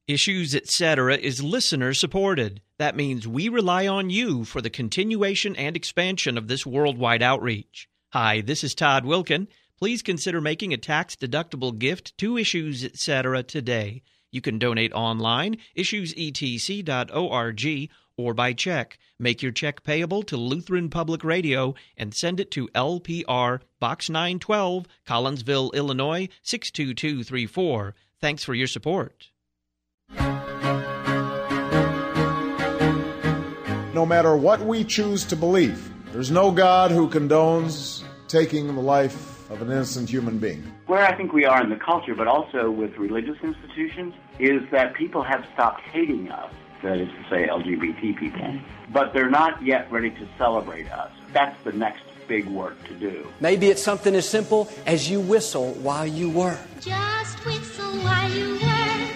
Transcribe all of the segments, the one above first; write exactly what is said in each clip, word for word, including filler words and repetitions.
Issues, et cetera is listener-supported. That means we rely on you for the continuation and expansion of this worldwide outreach. Hi, this is Todd Wilkin. Please consider making a tax-deductible gift to Issues, et cetera today. You can donate online, issues e t c dot org, or by check. Make your check payable to Lutheran Public Radio and send it to L P R, Box nine twelve, Collinsville, Illinois, six two two three four. Thanks for your support. No matter what we choose to believe, there's no God who condones taking the life of an innocent human being. Where I think we are in the culture, but also with religious institutions, is that people have stopped hating us, that is to say L G B T people, but they're not yet ready to celebrate us. That's the next big work to do. Maybe it's something as simple as you whistle while you work. Just whistle while you work.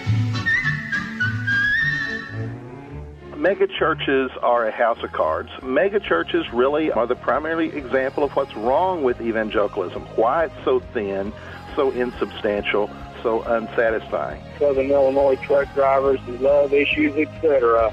Mega churches are a house of cards. Mega churches really are the primary example of what's wrong with evangelicalism, why it's so thin, so insubstantial, so unsatisfying. Southern Illinois truck drivers who love issues, et cetera.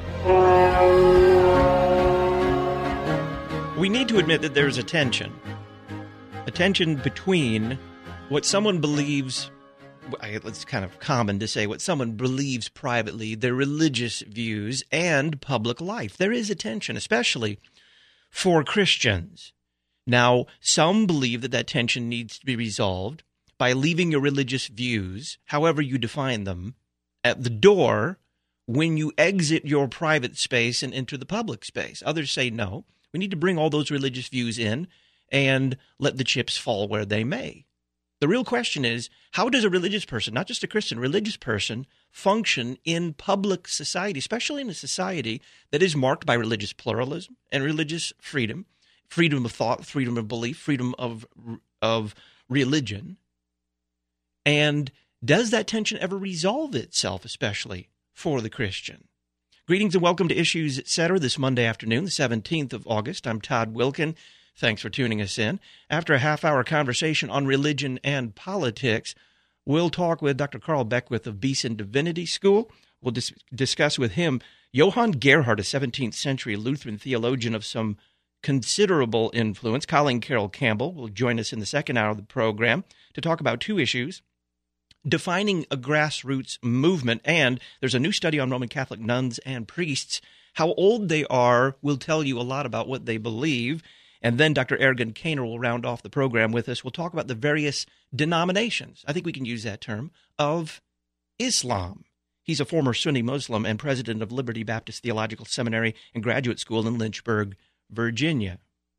We need to admit that there's a tension. A tension between what someone believes, it's kind of common to say what someone believes privately, their religious views, and public life. There is a tension, especially for Christians. Now, some believe that that tension needs to be resolved by leaving your religious views, however you define them, at the door when you exit your private space and enter the public space. Others say no. We need to bring all those religious views in and let the chips fall where they may. The real question is, how does a religious person, not just a Christian, religious person, function in public society, especially in a society that is marked by religious pluralism and religious freedom, freedom of thought, freedom of belief, freedom of of religion? And does that tension ever resolve itself, especially for the Christian? Greetings and welcome to Issues, et cetera, this Monday afternoon, the seventeenth of August. I'm Todd Wilkin. Thanks for tuning us in. After a half-hour conversation on religion and politics, we'll talk with Doctor Carl Beckwith of Beeson Divinity School. We'll dis- discuss with him Johann Gerhard, a seventeenth century Lutheran theologian of some considerable influence. Colin Carroll Campbell will join us in the second hour of the program to talk about two issues: defining a grassroots movement, and there's a new study on Roman Catholic nuns and priests. How old they are will tell you a lot about what they believe. And then Doctor Ergun Caner will round off the program with us. We'll talk about the various denominations, I think we can use that term, of Islam. He's a former Sunni Muslim and president of Liberty Baptist Theological Seminary and Graduate School in Lynchburg, Virginia.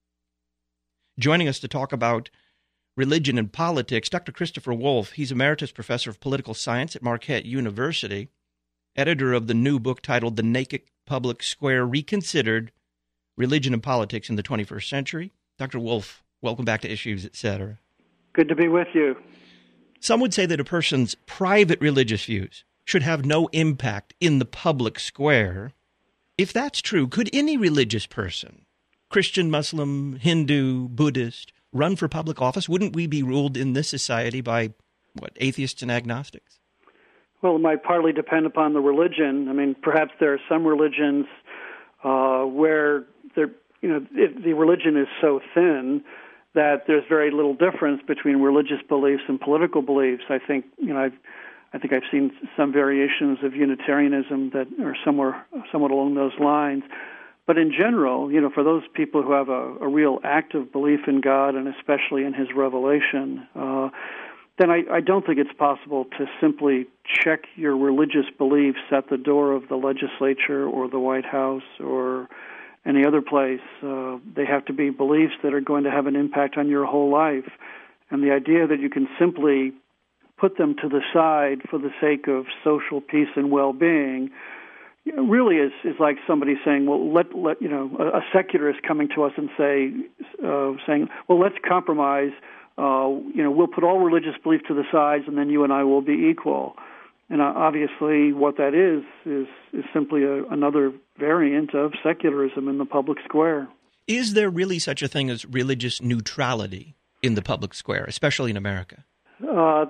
Joining us to talk about religion and politics, Doctor Christopher Wolfe. He's Emeritus Professor of Political Science at Marquette University, editor of the new book titled The Naked Public Square Reconsidered, Religion and Politics in the twenty-first Century. Doctor Wolfe, welcome back to Issues, et cetera. Good to be with you. Some would say that a person's private religious views should have no impact in the public square. If that's true, could any religious person, Christian, Muslim, Hindu, Buddhist, run for public office? Wouldn't we be ruled in this society by, what, atheists and agnostics? Well, it might partly depend upon the religion. I mean, perhaps there are some religions uh, where there, you know, it, the religion is so thin that there's very little difference between religious beliefs and political beliefs. I think, you know, I've, I think I've seen some variations of Unitarianism that are somewhere, somewhat along those lines. But in general, you know, for those people who have a, a real active belief in God and especially in His revelation, uh, then I, I don't think it's possible to simply check your religious beliefs at the door of the legislature or the White House or any other place. Uh, they have to be beliefs that are going to have an impact on your whole life. And the idea that you can simply put them to the side for the sake of social peace and well-being, you know, really is, is like somebody saying, well, let, let you know, a, a secularist coming to us and say, uh, saying, well, let's compromise. Uh, you know, we'll put all religious belief to the sides, and then you and I will be equal. And uh, obviously, what that is is is simply a, another variant of secularism in the public square. Is there really such a thing as religious neutrality in the public square, especially in America? Uh,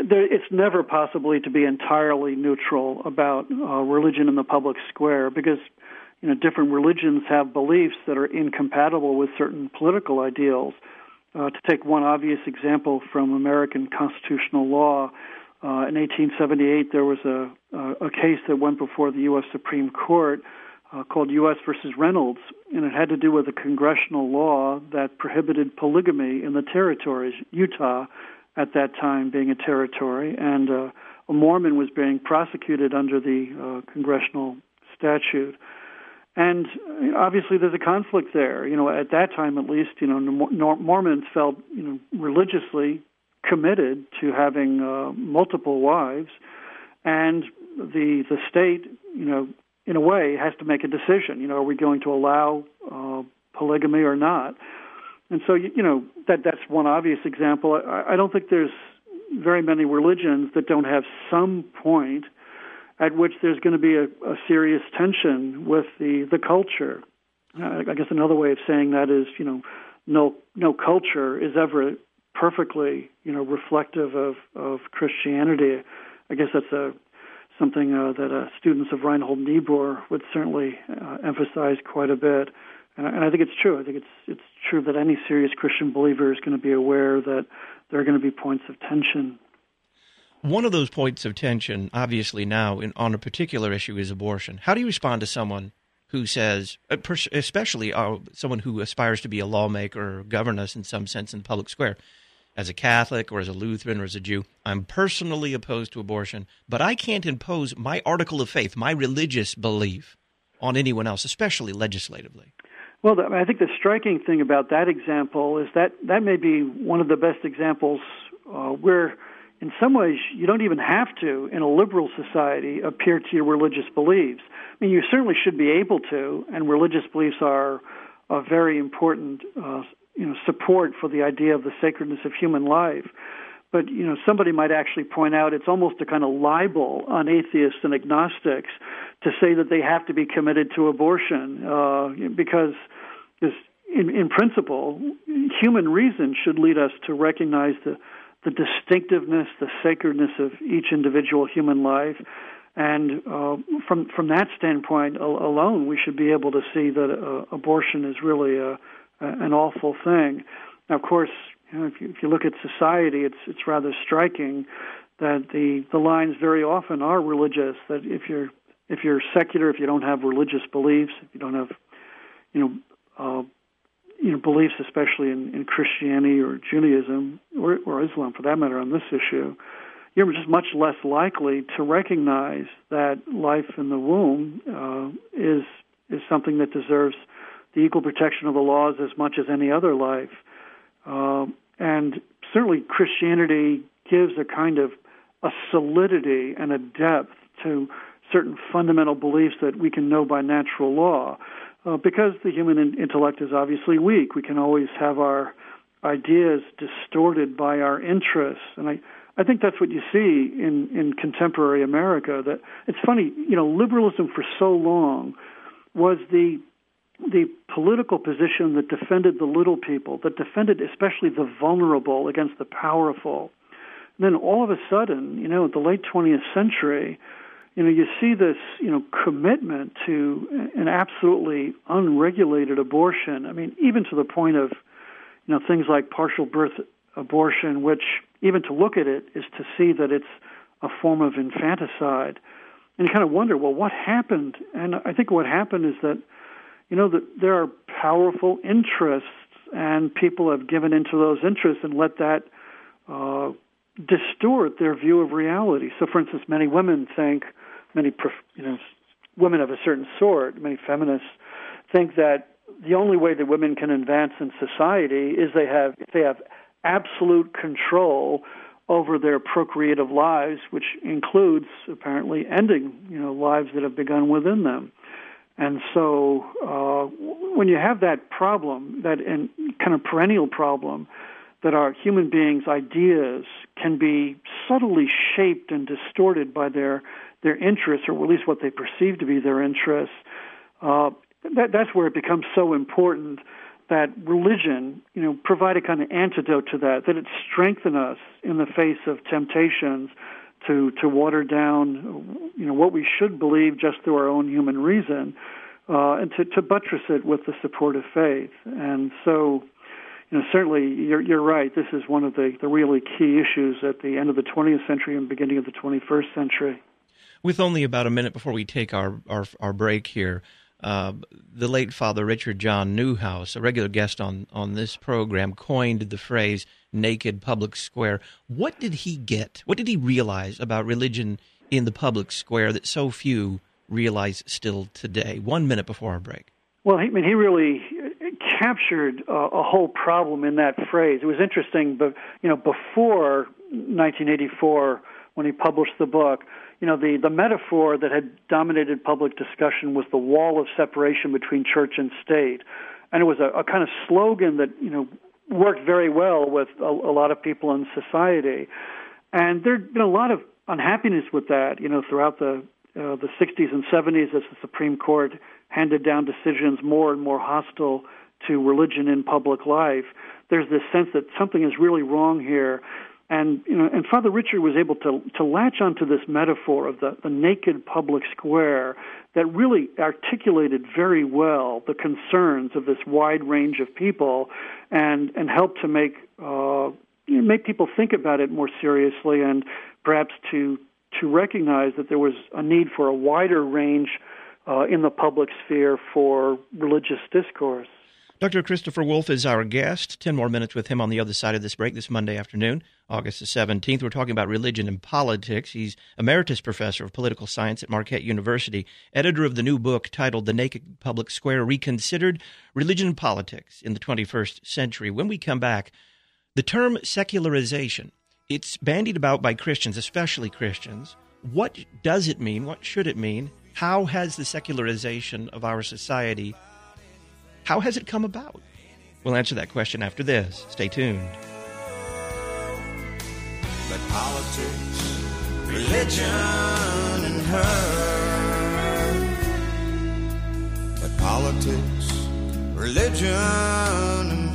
there, it's never possibly to be entirely neutral about uh, religion in the public square because, you know, different religions have beliefs that are incompatible with certain political ideals. Uh, to take one obvious example from American constitutional law, uh, in eighteen seventy-eight there was a, a, a case that went before the U S Supreme Court uh, called U S versus Reynolds, and it had to do with a congressional law that prohibited polygamy in the territories, Utah at that time being a territory, and uh, a Mormon was being prosecuted under the uh, congressional statute. And obviously, there's a conflict there. You know, at that time, at least, you know, Mormons felt, you know, religiously committed to having uh, multiple wives, and the the state, you know, in a way, has to make a decision. You know, are we going to allow uh, polygamy or not? And so, you know, that that's one obvious example. I, I don't think there's very many religions that don't have some point at which there's going to be a, a serious tension with the, the culture. Uh, I guess another way of saying that is, you know, no no culture is ever perfectly, you know, reflective of, of Christianity. I guess that's a something uh, that uh, students of Reinhold Niebuhr would certainly uh, emphasize quite a bit. And I, and I think it's true. I think it's it's true that any serious Christian believer is going to be aware that there are going to be points of tension. One of those points of tension, obviously now, in, on a particular issue is abortion. How do you respond to someone who says, especially uh, someone who aspires to be a lawmaker or govern us in some sense in the public square, as a Catholic or as a Lutheran or as a Jew, I'm personally opposed to abortion, but I can't impose my article of faith, my religious belief, on anyone else, especially legislatively? Well, I think the striking thing about that example is that that may be one of the best examples uh, where in some ways, you don't even have to, in a liberal society, appear to your religious beliefs. I mean, you certainly should be able to, and religious beliefs are a very important, uh, you know, support for the idea of the sacredness of human life. But, you know, somebody might actually point out it's almost a kind of libel on atheists and agnostics to say that they have to be committed to abortion, uh, because in, in principle, human reason should lead us to recognize the the distinctiveness, the sacredness of each individual human life. And uh, from from that standpoint al- alone, we should be able to see that uh, abortion is really a, a, an awful thing. Now, of course, you know, if, you, if you look at society, it's it's rather striking that the, the lines very often are religious, that if you're if you're secular, if you don't have religious beliefs, if you don't have, you know, uh, you know, beliefs, especially in, in Christianity or Judaism or, or Islam, for that matter, on this issue, you're just much less likely to recognize that life in the womb uh, is is something that deserves the equal protection of the laws as much as any other life. Uh, and certainly Christianity gives a kind of a solidity and a depth to certain fundamental beliefs that we can know by natural law. Uh, because the human in- intellect is obviously weak, we can always have our ideas distorted by our interests. And I, I think that's what you see in, in contemporary America. That it's funny, you know, liberalism for so long was the the political position that defended the little people, that defended especially the vulnerable against the powerful. And then all of a sudden, you know, at the late twentieth century, you know, you see this, you know, commitment to an absolutely unregulated abortion. I mean, even to the point of, you know, things like partial birth abortion, which even to look at it is to see that it's a form of infanticide. And you kind of wonder, well, what happened? And I think what happened is that, you know, that there are powerful interests, and people have given into those interests and let that uh, distort their view of reality. So, for instance, many women think, many, you know, women of a certain sort, many feminists think that the only way that women can advance in society is they have if they have absolute control over their procreative lives, which includes apparently ending, you know, lives that have begun within them. And so, uh, when you have that problem, that and kind of perennial problem, that our human beings' ideas can be subtly shaped and distorted by their their interests, or at least what they perceive to be their interests, uh, that, that's where it becomes so important that religion, you know, provide a kind of antidote to that, that it strengthen us in the face of temptations to to water down, you know, what we should believe just through our own human reason, uh, and to, to buttress it with the support of faith. And so, you know, certainly you're, you're right. This is one of the, the really key issues at the end of the twentieth century and beginning of the twenty-first century. With only about a minute before we take our, our, our break here, uh, the late Father Richard John Newhouse, a regular guest on, on this program, coined the phrase naked public square. What did he get? What did he realize about religion in the public square that so few realize still today? One minute before our break. Well, I mean, he really captured uh, a whole problem in that phrase. It was interesting, but you know, before nineteen eighty-four, when he published the book, you know, the, the metaphor that had dominated public discussion was the wall of separation between church and state, and it was a, a kind of slogan that, you know, worked very well with a, a lot of people in society. And there'd been a lot of unhappiness with that, you know, throughout the uh, the sixties and seventies as the Supreme Court handed down decisions more and more hostile to religion in public life. There's this sense that something is really wrong here. And, you know, and Father Richard was able to, to latch onto this metaphor of the, the naked public square that really articulated very well the concerns of this wide range of people and, and helped to make, uh, you know, make people think about it more seriously and perhaps to, to recognize that there was a need for a wider range uh, in the public sphere for religious discourse. Doctor Christopher Wolfe is our guest. Ten more minutes with him on the other side of this break this Monday afternoon, August the seventeenth. We're talking about religion and politics. He's Emeritus Professor of Political Science at Marquette University, editor of the new book titled The Naked Public Square Reconsidered, Religion and Politics in the twenty-first Century. When we come back, the term secularization, it's bandied about by Christians, especially Christians. What does it mean? What should it mean? How has the secularization of our society How has it come about? We'll answer that question after this. Stay tuned. But politics, religion, and her. But politics, religion, and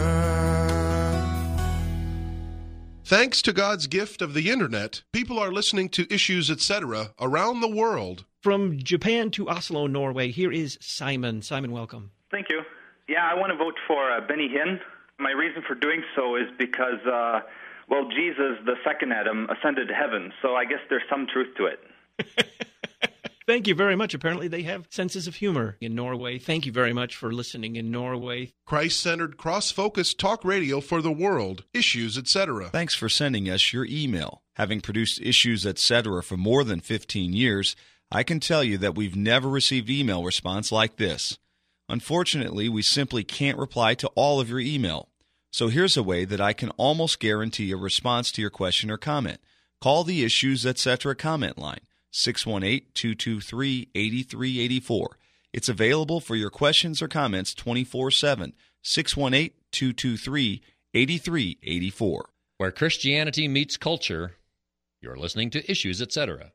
her. Thanks to God's gift of the Internet, people are listening to Issues, et cetera around the world. From Japan to Oslo, Norway, here is Simon. Simon, welcome. Thank you. Yeah, I want to vote for uh, Benny Hinn. My reason for doing so is because, uh, well, Jesus, the second Adam, ascended to heaven, so I guess there's some truth to it. Thank you very much. Apparently they have senses of humor in Norway. Thank you very much for listening in Norway. Christ-centered, cross-focused talk radio for the world. Issues, et cetera. Thanks for sending us your email. Having produced Issues, et cetera for more than fifteen years, I can tell you that we've never received email response like this. Unfortunately, we simply can't reply to all of your email. So here's a way that I can almost guarantee a response to your question or comment. Call the Issues, et cetera comment line, six one eight, two two three, eight three eight four. It's available for your questions or comments twenty-four seven, six one eight, two two three, eight three eight four. Where Christianity meets culture, you're listening to Issues, et cetera.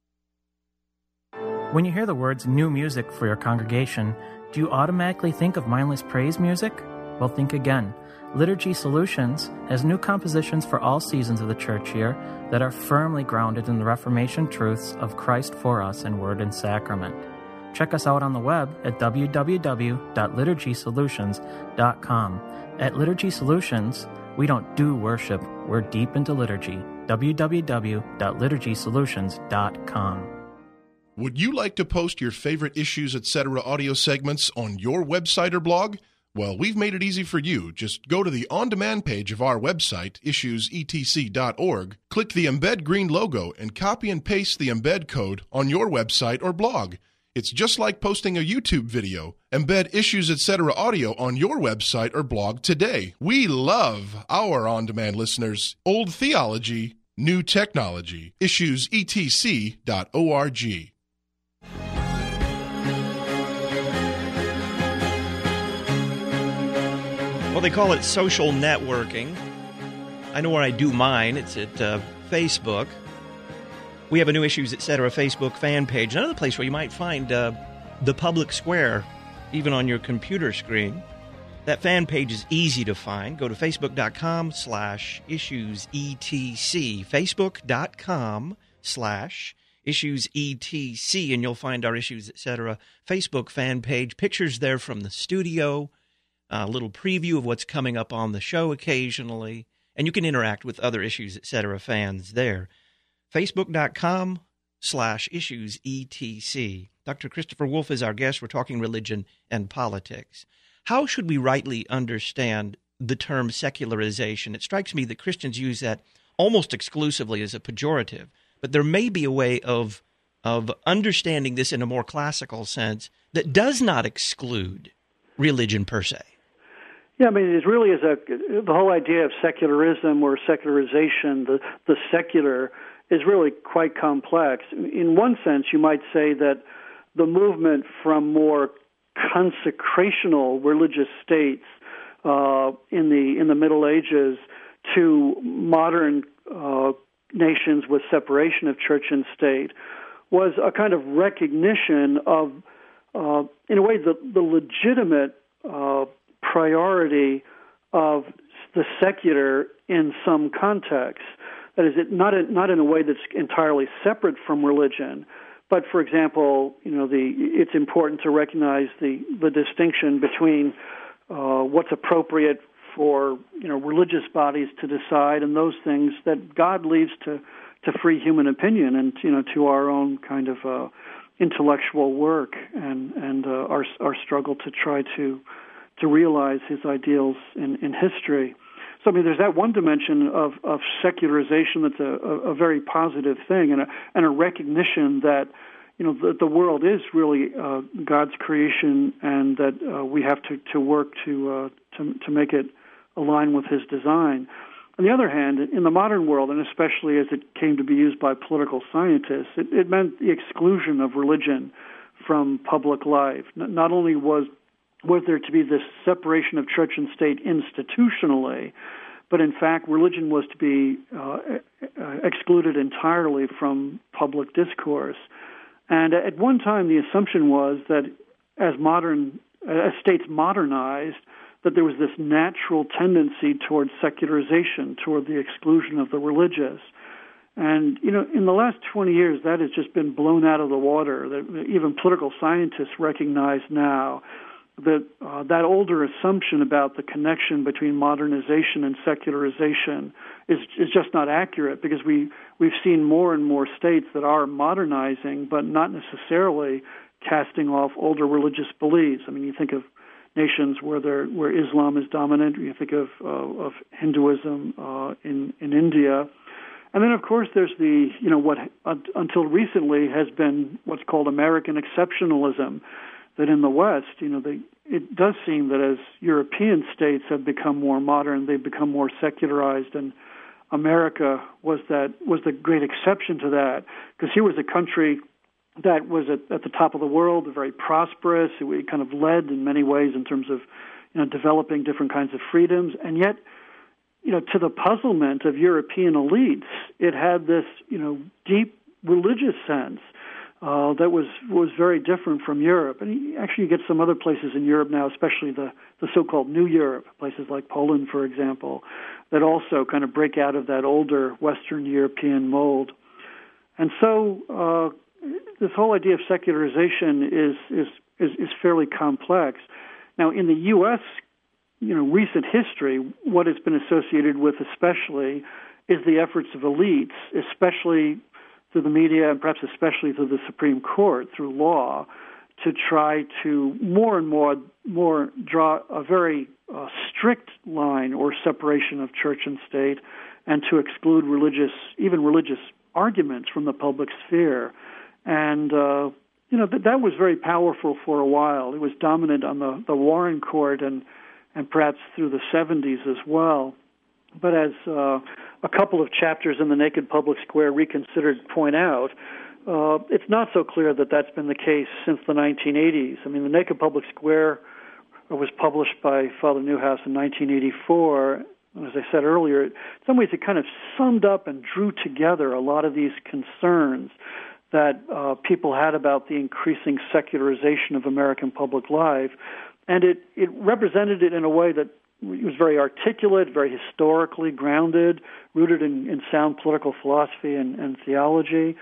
When you hear the words new music for your congregation, do you automatically think of mindless praise music? Well, think again. Liturgy Solutions has new compositions for all seasons of the church year that are firmly grounded in the Reformation truths of Christ for us in word and sacrament. Check us out on the web at w w w dot liturgy solutions dot com. At Liturgy Solutions, we don't do worship, we're deep into liturgy. w w w dot liturgy solutions dot com. Would you like to post your favorite Issues, et cetera audio segments on your website or blog? Well, we've made it easy for you. Just go to the on-demand page of our website, issues e t c dot org, click the Embed Green logo, and copy and paste the embed code on your website or blog. It's just like posting a YouTube video. Embed Issues, et cetera audio on your website or blog today. We love our on-demand listeners. Old theology, new technology. issues e t c dot org. Well, they call it social networking. I know where I do mine. It's at uh, Facebook. We have a new Issues, et cetera Facebook fan page. Another place where you might find uh, the public square, even on your computer screen. That fan page is easy to find. Go to facebook.com slash issues etc. Facebook.com slash issues etc. And you'll find our Issues Etc. Facebook fan page. Pictures there from the studio. A little preview of what's coming up on the show occasionally. And you can interact with other Issues Etc. fans there. Facebook.com slash issues etc. Doctor Christopher Wolfe is our guest. We're talking religion and politics. How should we rightly understand the term secularization? It strikes me that Christians use that almost exclusively as a pejorative, but there may be a way of of understanding this in a more classical sense that does not exclude religion per se. Yeah, I mean, it really is a the whole idea of secularism or secularization. The the secular is really quite complex. In one sense, you might say that the movement from more consecrational religious states uh, in the in the Middle Ages to modern uh, nations with separation of church and state was a kind of recognition of, uh, in a way, the, the legitimate uh, priority of the secular in some contexts. That is, it not in, not in a way that's entirely separate from religion. But, for example, you know, the it's important to recognize the, the distinction between uh, what's appropriate for, you know, religious bodies to decide and those things that God leaves to, to free human opinion and, you know, to our own kind of uh, intellectual work and and uh, our our struggle to try to to realize His ideals in, in history. So, I mean, there's that one dimension of, of secularization that's a, a, a very positive thing, and a, and a recognition that, you know, the, the world is really uh, God's creation, and that uh, we have to, to work to, uh, to to make it align with His design. On the other hand, in the modern world, and especially as it came to be used by political scientists, it, it meant the exclusion of religion from public life. Not only was was there to be this separation of church and state institutionally, but in fact religion was to be uh, excluded entirely from public discourse. And at one time the assumption was that as modern, as states modernized, that there was this natural tendency toward secularization, toward the exclusion of the religious. And, you know, in the last twenty years, that has just been blown out of the water. That even political scientists recognize now that uh, that older assumption about the connection between modernization and secularization is is just not accurate, because we, we've seen more and more states that are modernizing, but not necessarily casting off older religious beliefs. I mean, you think of nations where there where Islam is dominant, you think of uh, of Hinduism uh, in in India. And then, of course, there's the, you know, what uh, until recently has been what's called American exceptionalism, that in the West, you know, they, it does seem that as European states have become more modern, they've become more secularized, and America was that was the great exception to that, because here was a country that was at, at the top of the world, very prosperous. It kind of led in many ways in terms of, you know, developing different kinds of freedoms, and yet, you know, to the puzzlement of European elites, it had this, you know, deep religious sense uh, that was was very different from Europe. And actually, you get some other places in Europe now, especially the, the so-called New Europe, places like Poland, for example, that also kind of break out of that older Western European mold. And so uh, this whole idea of secularization is, is is is fairly complex. Now, in the U S, you know, recent history, what it's been associated with especially is the efforts of elites, especially through the media and perhaps especially through the Supreme Court, through law, to try to more and more more draw a very uh, strict line or separation of church and state, and to exclude religious, even religious arguments from the public sphere. And, uh, you know, that, that was very powerful for a while. It was dominant on the, the Warren Court and and perhaps through the seventies as well. But as uh, a couple of chapters in The Naked Public Square Reconsidered point out, uh, it's not so clear that that's been the case since the nineteen eighties. I mean, The Naked Public Square was published by Father Newhouse in nineteen eighty-four. And as I said earlier, in some ways it kind of summed up and drew together a lot of these concerns that uh, people had about the increasing secularization of American public life. and it, it represented it in a way that was very articulate, very historically grounded, rooted in, in sound political philosophy and, and theology.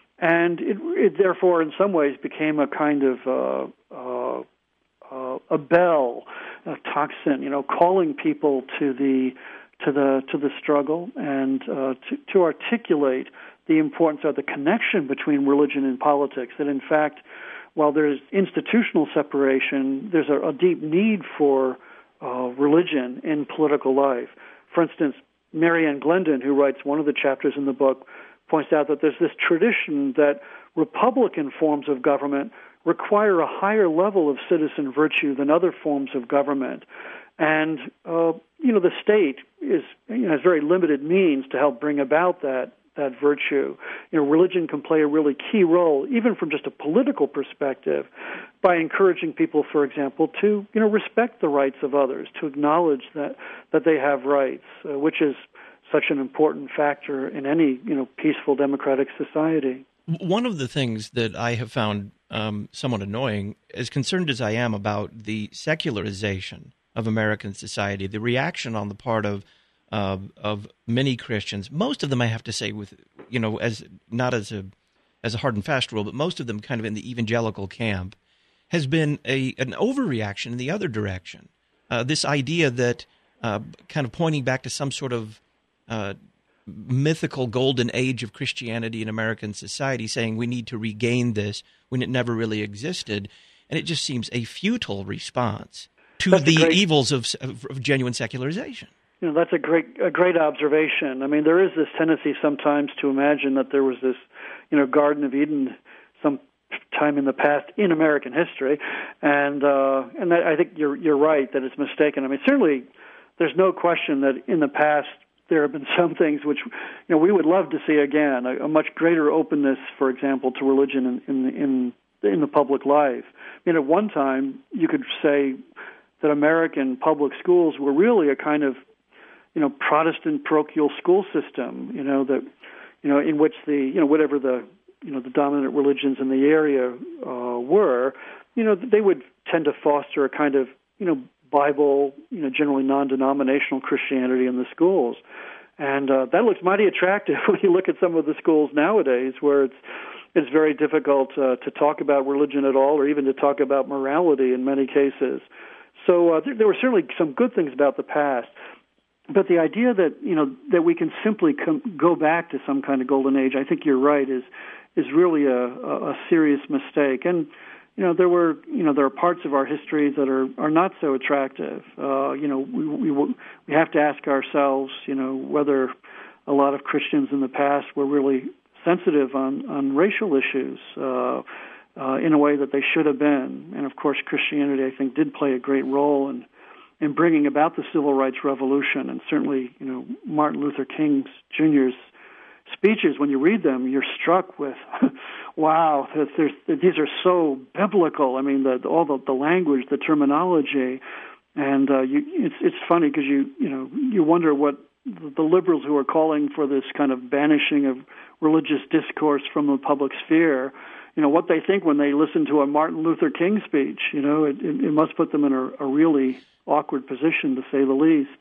And it, it therefore, in some ways, became a kind of uh, uh, uh, a bell, a tocsin, you know, calling people to the to the to the struggle and uh, to, to articulate the importance of the connection between religion and politics. That, in fact, while there's institutional separation, there's a, a deep need for uh, religion in political life. For instance, Marianne Glendon, who writes one of the chapters in the book, points out that there's this tradition that Republican forms of government require a higher level of citizen virtue than other forms of government. And, uh, you know, the state is, you know, has very limited means to help bring about that that virtue. You know, religion can play a really key role, even from just a political perspective, by encouraging people, for example, to, you know, respect the rights of others, to acknowledge that, that they have rights, uh, which is such an important factor in any, you know, peaceful democratic society. One of the things that I have found um, somewhat annoying, as concerned as I am about the secularization of American society, the reaction on the part of uh, of many Christians, most of them, I have to say, with, you know, as not as a as a hard and fast rule, but most of them kind of in the evangelical camp, has been a an overreaction in the other direction. Uh, this idea that uh, kind of pointing back to some sort of uh, mythical golden age of Christianity in American society, saying we need to regain this when it never really existed. And it just seems a futile response to That's the great, evils of, of, of genuine secularization. You know, that's a great a great observation. I mean, there is this tendency sometimes to imagine that there was this, you know, Garden of Eden some time in the past in American history, and uh, and I think you're you're right that it's mistaken. I mean, certainly there's no question that in the past there have been some things which, you know, we would love to see again, a, a much greater openness, for example, to religion in in in, in the public life. I mean, at one time you could say that American public schools were really a kind of, you know, Protestant parochial school system, you know, that, you know, in which the, you know, whatever the, you know, the dominant religions in the area uh, were, you know, they would tend to foster a kind of, you know, Bible, you know, generally non-denominational Christianity in the schools. And uh, that looks mighty attractive when you look at some of the schools nowadays where it's it's very difficult uh, to talk about religion at all or even to talk about morality in many cases. So uh, there, there were certainly some good things about the past. But the idea that, you know, that we can simply com- go back to some kind of golden age, I think you're right, is is really a, a, a serious mistake. And, you know, there were, you know, there are parts of our history that are, are not so attractive. Uh, you know, we, we we have to ask ourselves, you know, whether a lot of Christians in the past were really sensitive on, on racial issues uh, uh, in a way that they should have been. And, of course, Christianity, I think, did play a great role in in bringing about the civil rights revolution. And certainly, you know, Martin Luther King Junior's speeches, when you read them, you're struck with, wow, there's, these are so biblical. I mean, the, all the, the language, the terminology, and uh, you, it's it's funny because you you know you wonder what the liberals who are calling for this kind of banishing of religious discourse from the public sphere, you know, what they think when they listen to a Martin Luther King speech. You know, it, it, it must put them in a, a really awkward position, to say the least.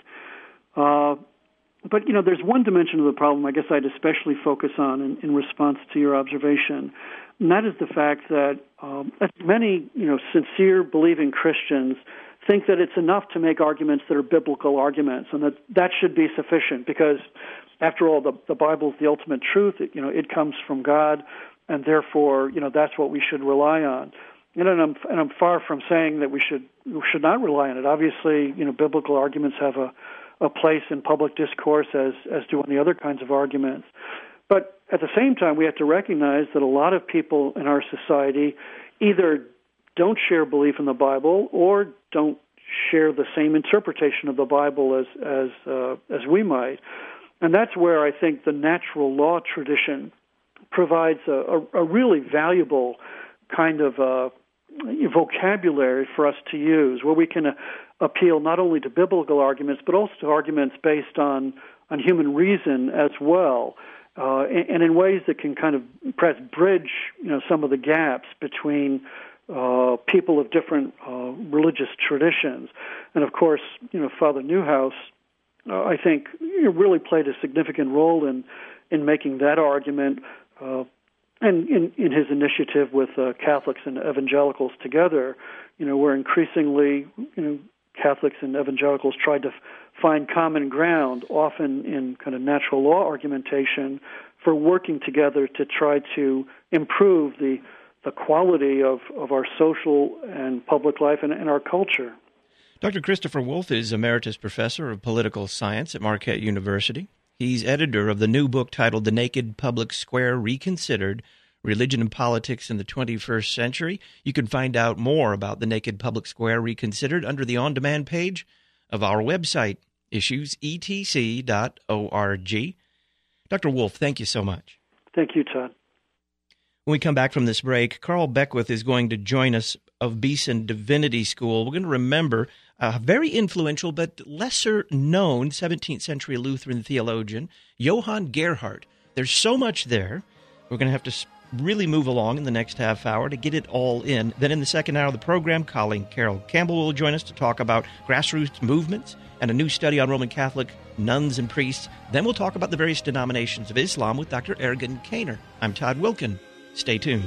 Uh, but, you know, there's one dimension of the problem I guess I'd especially focus on in, in response to your observation, and that is the fact that um, many, you know, sincere, believing Christians think that it's enough to make arguments that are biblical arguments, and that that should be sufficient because, after all, the, the Bible is the ultimate truth. It, you know, it comes from God, and therefore, you know, that's what we should rely on. And I'm, and I'm far from saying that we should we should not rely on it. Obviously, you know, biblical arguments have a, a place in public discourse, as as do any other kinds of arguments. But at the same time, we have to recognize that a lot of people in our society either don't share belief in the Bible or don't share the same interpretation of the Bible as as uh, as we might. And that's where I think the natural law tradition provides a, a, a really valuable kind of uh, vocabulary for us to use, where we can uh, appeal not only to biblical arguments, but also to arguments based on, on human reason as well, uh, and, and in ways that can kind of perhaps bridge, you know, some of the gaps between uh, people of different uh, religious traditions. And of course, you know, Father Newhouse, uh, I think, really played a significant role in, in making that argument, uh, and in, in his initiative with uh, Catholics and evangelicals together, you know, where increasingly, you know, Catholics and evangelicals tried to f- find common ground, often in kind of natural law argumentation, for working together to try to improve the the quality of, of our social and public life and, and our culture. Doctor Christopher Wolf is Emeritus Professor of Political Science at Marquette University. He's editor of the new book titled The Naked Public Square Reconsidered, Religion and Politics in the twenty-first Century. You can find out more about The Naked Public Square Reconsidered under the on-demand page of our website, issues e t c dot org. Doctor Wolf, thank you so much. Thank you, Todd. When we come back from this break, Carl Beckwith is going to join us of Beeson Divinity School. We're going to remember a very influential but lesser-known seventeenth century Lutheran theologian, Johann Gerhard. There's so much there. We're going to have to really move along in the next half hour to get it all in. Then in the second hour of the program, Colleen Carroll Campbell will join us to talk about grassroots movements and a new study on Roman Catholic nuns and priests. Then we'll talk about the various denominations of Islam with Doctor Ergen Kainer. I'm Todd Wilkin. Stay tuned.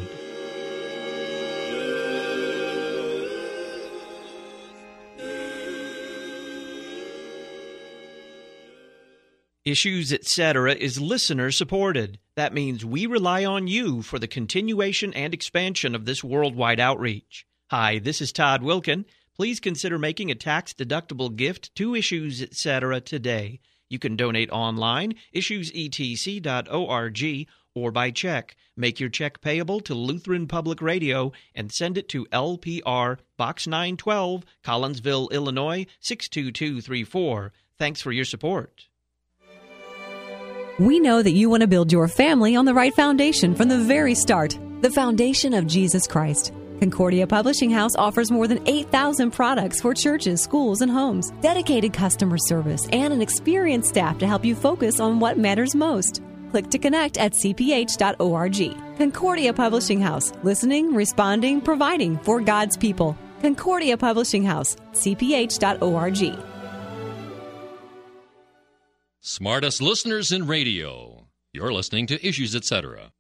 Issues, et cetera is listener-supported. That means we rely on you for the continuation and expansion of this worldwide outreach. Hi, this is Todd Wilkin. Please consider making a tax-deductible gift to Issues, et cetera today. You can donate online, issues e t c dot org, or by check. Make your check payable to Lutheran Public Radio and send it to L P R, Box nine twelve, Collinsville, Illinois, six two two three four. Thanks for your support. We know that you want to build your family on the right foundation from the very start, the foundation of Jesus Christ. Concordia Publishing House offers more than eight thousand products for churches, schools, and homes, dedicated customer service, and an experienced staff to help you focus on what matters most. Click to connect at c p h dot org. Concordia Publishing House, listening, responding, providing for God's people. Concordia Publishing House, c p h dot org. Smartest listeners in radio. You're listening to Issues, et cetera.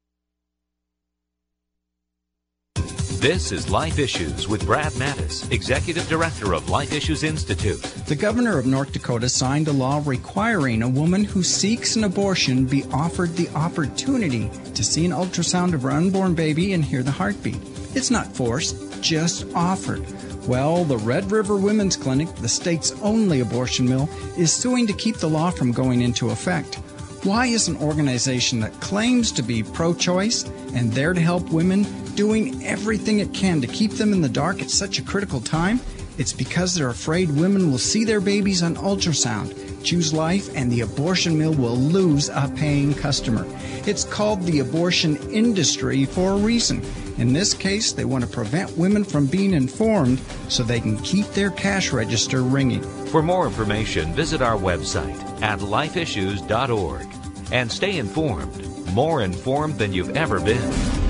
This is Life Issues with Brad Mattis, Executive Director of Life Issues Institute. The governor of North Dakota signed a law requiring a woman who seeks an abortion be offered the opportunity to see an ultrasound of her unborn baby and hear the heartbeat. It's not forced, just offered. Well, the Red River Women's Clinic, the state's only abortion mill, is suing to keep the law from going into effect. Why is an organization that claims to be pro-choice and there to help women doing everything it can to keep them in the dark at such a critical time? It's because they're afraid women will see their babies on ultrasound, choose life, and the abortion mill will lose a paying customer. It's called the abortion industry for a reason. In this case, they want to prevent women from being informed so they can keep their cash register ringing. For more information, visit our website at life issues dot org and stay informed, more informed than you've ever been.